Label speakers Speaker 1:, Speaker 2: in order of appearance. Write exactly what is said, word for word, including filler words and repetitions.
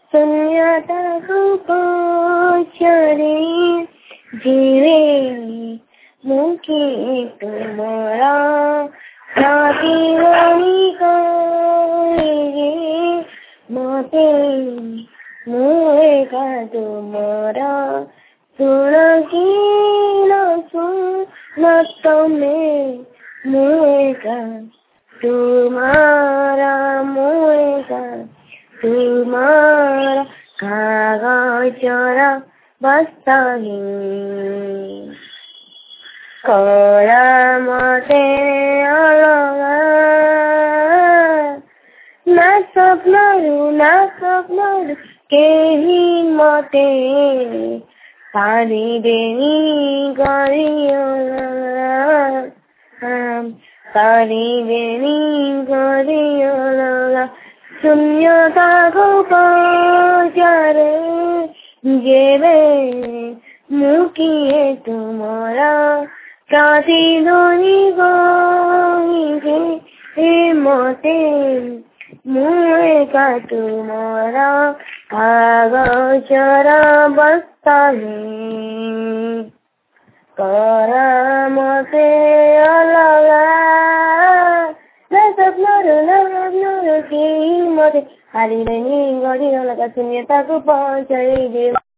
Speaker 1: शून्यताको पछाडि जीवे मुखी तुमरा प्रतिध्वनि करे मते मुएका तुमरा सुन किन सुन तमे मुएका तुम्हारा मुएका तुम्हारा कागज र बस्ताही कलमते अलगा न सपनाहरू न सपनाहरू केही मते पारिदेनी गरियोला पारिदेनी गरियोला शून्यताको पछाडि जीवे मुखिए तुमरा प्रतिध्वनि करे मते मुएका तुमरा कागज र बस्ताले करामते अलगा न सपनाहरू न सपनाहरू केही मते हारिँदैन गरिरहला शून्यताको पछाडि